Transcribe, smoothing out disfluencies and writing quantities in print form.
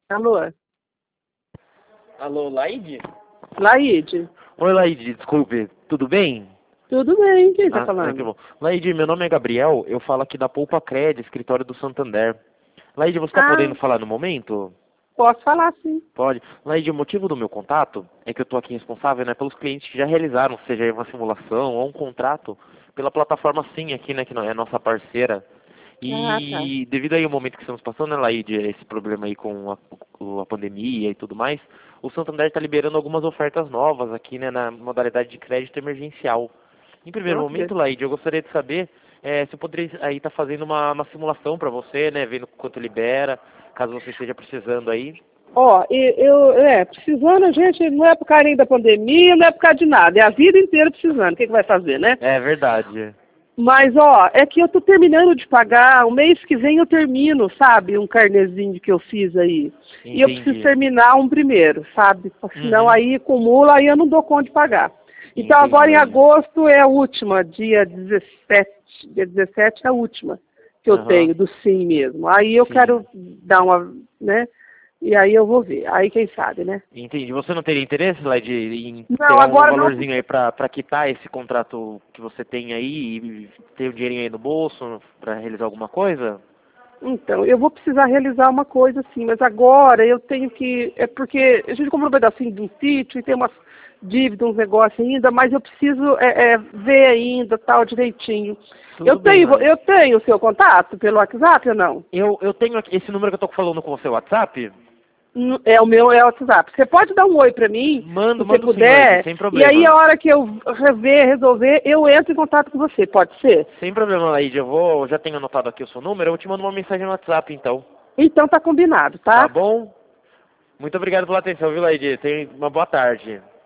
Alô, Alô, Laide? Laide, Oi, Laide, desculpe, tudo bem? tudo bem? Quem tá Que falando? bom. Laide, meu nome é Gabriel, eu falo aqui da Poupa Cred, escritório do Santander. Laide, você está Ah, podendo falar no momento? posso falar sim. Pode. Laide, o motivo do meu contato é que eu estou aqui responsável, né, pelos clientes que já realizaram, seja uma simulação ou um contrato, pela plataforma Sim aqui, né, que é nossa parceira. Ah, tá. E devido aí ao momento que estamos passando, né, Laide, esse problema aí com a pandemia e tudo mais, o Santander está liberando algumas ofertas novas aqui, né, na modalidade de crédito emergencial. Em primeiro Nossa, momento, Laide, eu gostaria de saber se eu poderia aí estar fazendo uma simulação para você, né, vendo quanto libera, caso você esteja precisando aí. ó, precisando a gente, não é por causa nem da pandemia, não é por causa de nada, é a vida inteira precisando, o que que vai fazer, né? É verdade. Mas, ó, é que eu tô terminando de pagar, o mês que vem eu termino, sabe, um carnezinho que eu fiz aí. E eu preciso Entendi. terminar um primeiro, sabe? Senão Uhum. aí acumula, aí eu não dou conta de pagar. Então Entendi, agora em Laide. agosto é a última, dia 17 é a última que eu Aham. tenho, do sim mesmo. Aí eu Sim. quero dar uma, né? E aí eu vou ver. Aí quem sabe, né? Entendi. Você não teria interesse, Led, em Não, pegar um agora não. valorzinho aí pra quitar esse contrato que você tem aí e ter um dinheirinho aí no bolso pra realizar alguma coisa? Então, eu vou precisar realizar uma coisa assim, mas agora eu tenho que. É porque a gente comprou um pedacinho de um sítio e tem umas dívidas, uns negócios ainda, mas eu preciso ver ainda tal direitinho. Eu Tudo bem, tenho, Led. eu tenho o seu contato pelo WhatsApp ou não? Eu tenho aqui, esse número que eu tô falando com o seu WhatsApp? É o meu, é o WhatsApp. Você pode dar um oi para mim, se você Mando sim, Led, puder, sem e aí a problema. hora que eu resolver, eu entro em contato com você, pode ser? Sem problema, Led. Já tenho anotado aqui o seu número, eu te mando uma mensagem no WhatsApp, então. Então tá combinado, Tá tá? bom? Muito obrigado pela atenção, viu, Led? Tenha uma boa tarde.